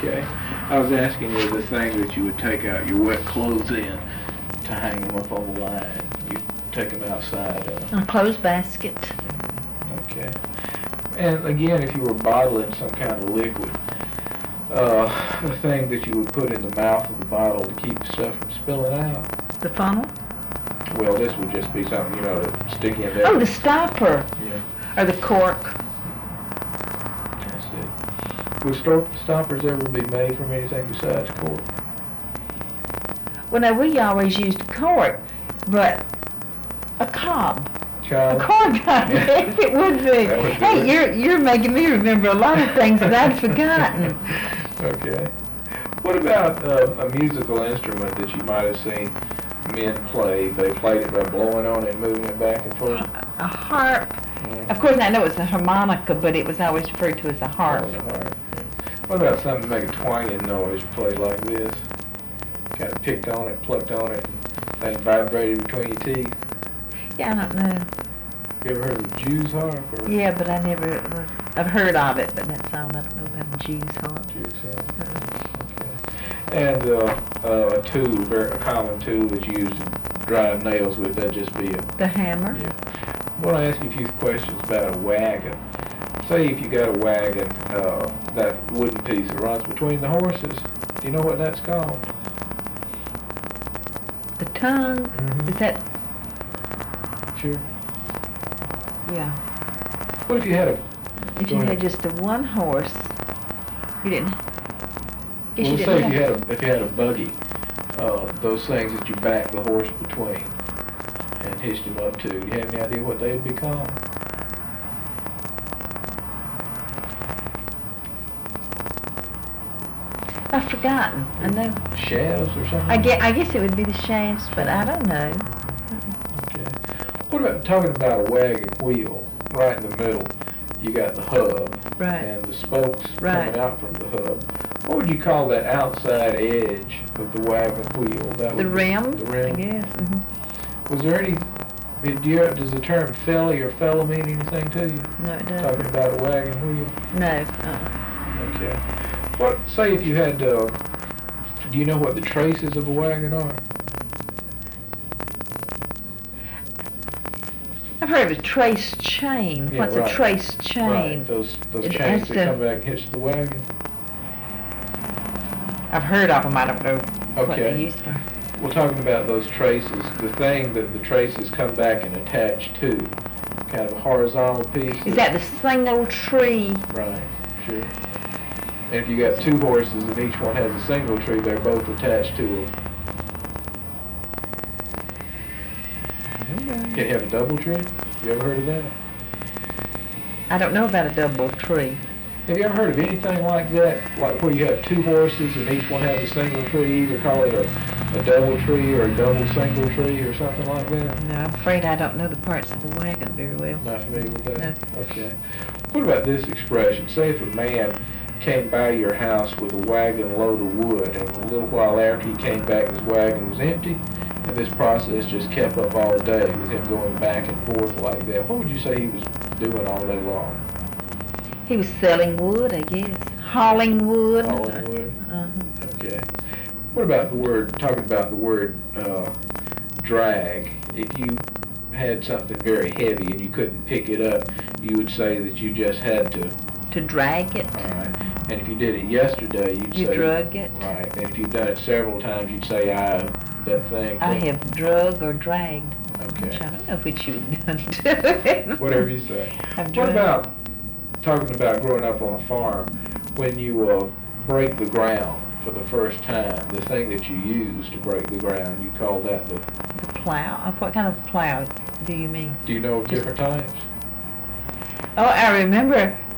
Okay. I was asking you the thing that you would take out your wet clothes in to hang them up on the line. You take them outside. A clothes basket. Okay. And again, if you were bottling some kind of liquid, the thing that you would put in the mouth of the bottle to keep the stuff from spilling out. The funnel? Well, this would just be something, you know, to stick in there. Oh, the stopper. Yeah. Or the cork. That's it. Would stoppers ever be made from anything besides cork? Well, no, we always used cork, but a cob. A cork cob, yes, it would be. Hey, you're making me remember a lot of things that I'd forgotten. Okay. What about a musical instrument that you might have seen men play? They played it by blowing on it and moving it back and forth? A harp. Mm. Of course, I know it's a harmonica, but it was always referred to as a harp. Oh, a harp. Yeah. What about something to make a twanging noise played like this? Kind of picked on it, plucked on it, and thing vibrated between your teeth? Yeah, I don't know. You ever heard of the Jew's harp? Or? Yeah, but I've heard of it, but that's all. I don't know about the Jew's harp. Jew's harp. Okay. And a tool, a common tool that's used to drive nails with, that'd just be the hammer. Yeah. I want to ask you a few questions about a wagon. Say if you got a wagon, that wooden piece that runs between the horses, do you know what that's called? The tongue. Mm-hmm. Is that? Sure. Yeah. What if you had If you had just the one horse, you didn't. Well, let's say if you had a buggy, those things that you back the horse between and hitched him up to, do you have any idea what they'd be called? I've forgotten. I know. Shafts or something? I guess it would be the shafts, but I don't know. Okay. What about talking about a wagon wheel? Right in the middle, you got the hub. Right. And the spokes coming out from the hub. What would you call that outside edge of the wagon wheel? That the rim? The rim? I guess. Mm-hmm. Was there any, does the term felly or fella mean anything to you? No, it doesn't. Talking about a wagon wheel? No. Okay. Say if you had, do you know what the traces of a wagon are? I've heard of a trace chain. Yeah, What's a trace chain? Right, those chains that come back and hitch the wagon. I've heard of them. I don't know what they used for. We're talking about those traces, the thing that the traces come back and attach to, kind of a horizontal piece. Is that the single tree? Right, sure. And if you got two horses and each one has a single tree, they're both attached to them. Can you have a double tree? You ever heard of that? I don't know about a double tree. Have you ever heard of anything like that? Like where you have two horses and each one has a single tree, either call it a double tree or a double single tree or something like that? No, I'm afraid I don't know the parts of a wagon very well. Not familiar with that? No. Okay. What about this expression? Say if a man came by your house with a wagon load of wood, and a little while after he came back his wagon was empty, and this process just kept up all day with him going back and forth like that. What would you say he was doing all day long? He was selling wood, I guess. Hauling wood. Hauling wood? Okay. What about talking about the word drag? If you had something very heavy and you couldn't pick it up, you would say that you just had to drag it. All right. And if you did it yesterday, you say... drug it. Right. And if you've done it several times, you'd say, that thing... I have drug or dragged. Okay. Which I don't know which you've done. Whatever you say. What about talking about growing up on a farm, when you break the ground for the first time, the thing that you use to break the ground, you call that the plow? What kind of plow do you mean? Do you know of different types? Oh, I remember